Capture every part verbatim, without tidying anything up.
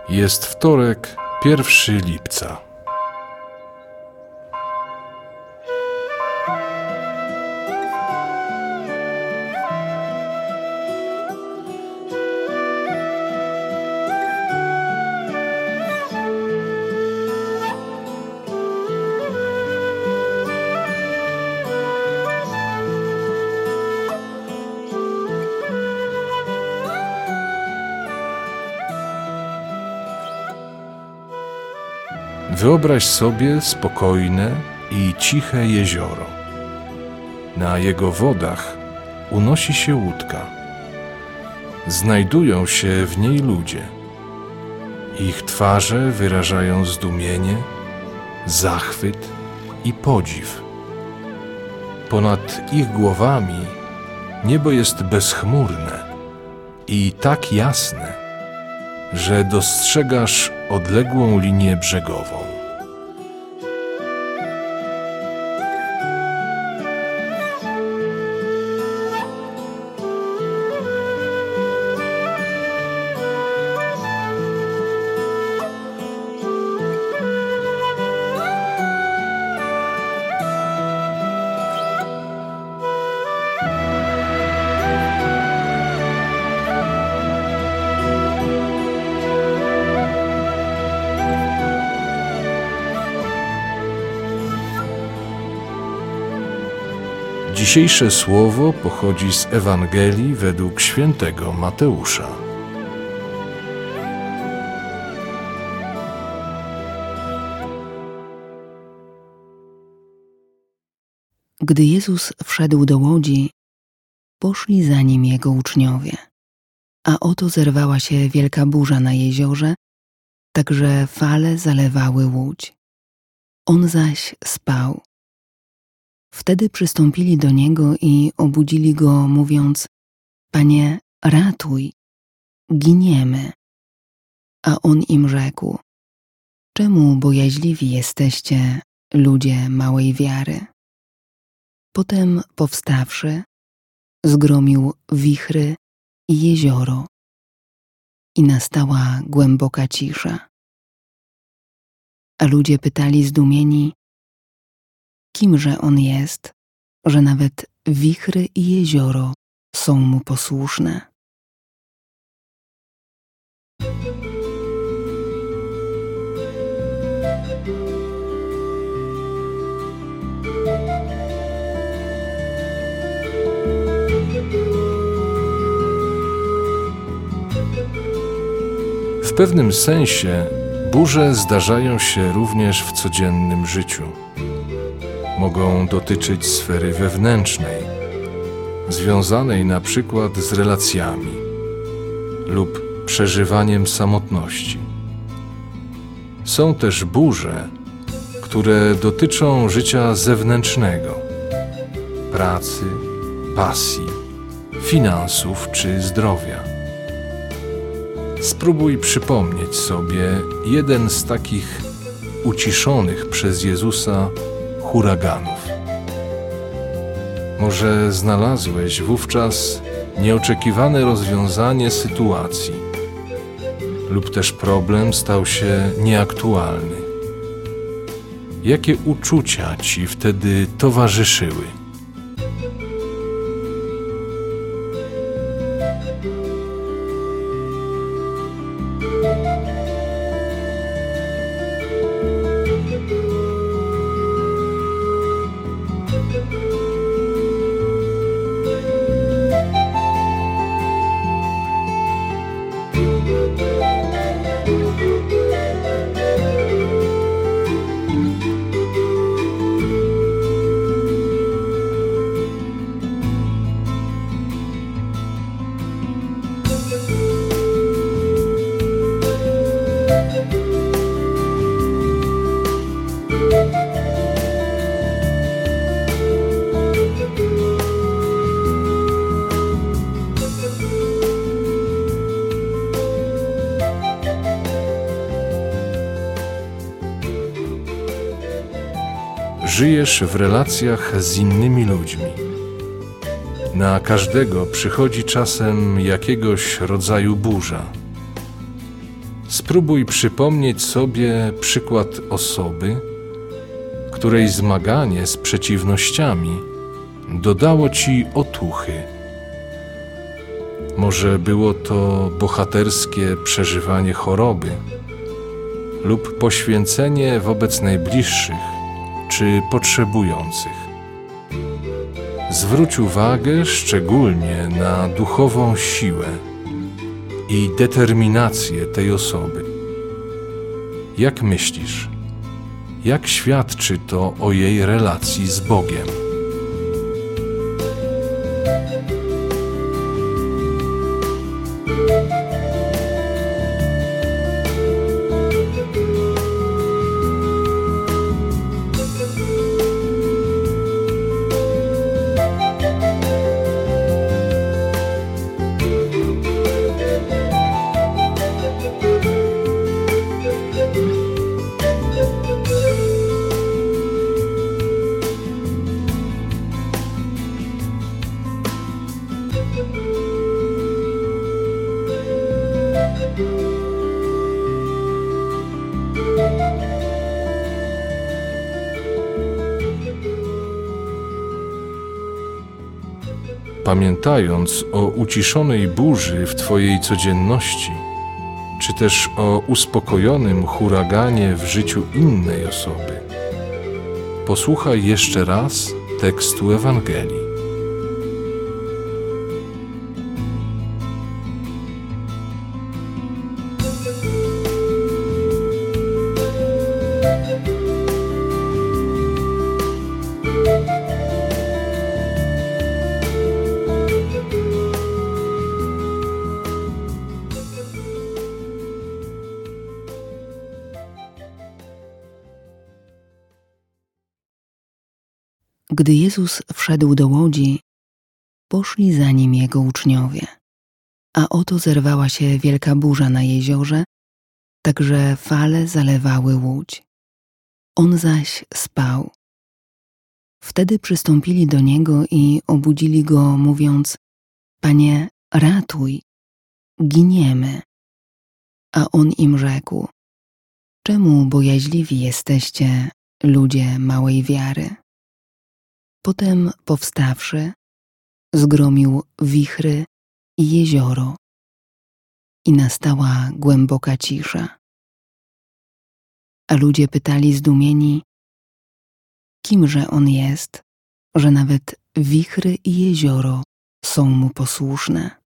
Jest wtorek, pierwszego lipca. Wyobraź sobie spokojne i ciche jezioro. Na jego wodach unosi się łódka. Znajdują się w niej ludzie. Ich twarze wyrażają zdumienie, zachwyt i podziw. Ponad ich głowami niebo jest bezchmurne i tak jasne, że dostrzegasz odległą linię brzegową. Dzisiejsze słowo pochodzi z Ewangelii według świętego Mateusza. Gdy Jezus wszedł do łodzi, poszli za nim jego uczniowie, a oto zerwała się wielka burza na jeziorze, tak że fale zalewały łódź. On zaś spał. Wtedy przystąpili do niego i obudzili go, mówiąc: Panie, ratuj, giniemy. A on im rzekł: Czemu bojaźliwi jesteście, ludzie małej wiary? Potem powstawszy, zgromił wichry i jezioro i nastała głęboka cisza. A ludzie pytali zdumieni, kimże on jest, że nawet wichry i jezioro są mu posłuszne. W pewnym sensie burze zdarzają się również w codziennym życiu. Mogą dotyczyć sfery wewnętrznej, związanej na przykład z relacjami lub przeżywaniem samotności. Są też burze, które dotyczą życia zewnętrznego, pracy, pasji, finansów czy zdrowia. Spróbuj przypomnieć sobie jeden z takich uciszonych przez Jezusa huraganów. Może znalazłeś wówczas nieoczekiwane rozwiązanie sytuacji, lub też problem stał się nieaktualny. Jakie uczucia ci wtedy towarzyszyły? Żyjesz w relacjach z innymi ludźmi. Na każdego przychodzi czasem jakiegoś rodzaju burza. Spróbuj przypomnieć sobie przykład osoby, której zmaganie z przeciwnościami dodało ci otuchy. Może było to bohaterskie przeżywanie choroby lub poświęcenie wobec najbliższych czy potrzebujących. Zwróć uwagę szczególnie na duchową siłę i determinację tej osoby. Jak myślisz, jak świadczy to o jej relacji z Bogiem? Pamiętając o uciszonej burzy w Twojej codzienności, czy też o uspokojonym huraganie w życiu innej osoby, posłuchaj jeszcze raz tekstu Ewangelii. Gdy Jezus wszedł do łodzi, poszli za nim jego uczniowie, a oto zerwała się wielka burza na jeziorze, tak że fale zalewały łódź. On zaś spał. Wtedy przystąpili do niego i obudzili go, mówiąc: Panie, ratuj, giniemy. A on im rzekł: Czemu bojaźliwi jesteście, ludzie małej wiary? Potem powstawszy, zgromił wichry i jezioro i nastała głęboka cisza. A ludzie pytali zdumieni, kimże on jest, że nawet wichry i jezioro są mu posłuszne.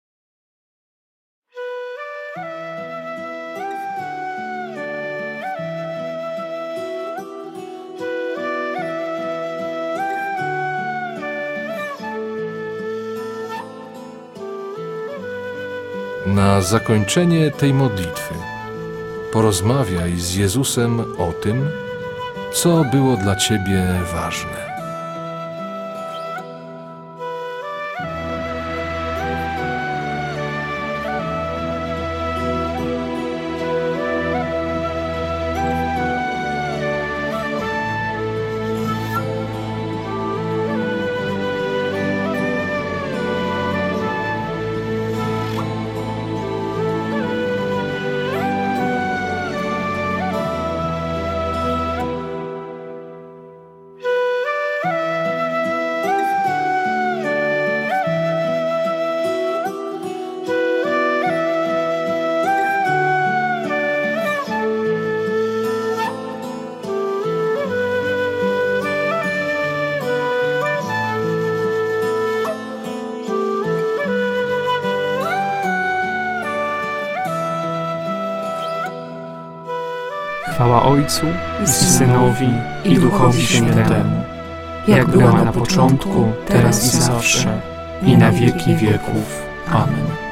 Na zakończenie tej modlitwy porozmawiaj z Jezusem o tym, co było dla Ciebie ważne. Chwała Ojcu i Synowi i Duchowi Świętemu, jak była na początku, teraz i zawsze, i na wieki wieków. Amen.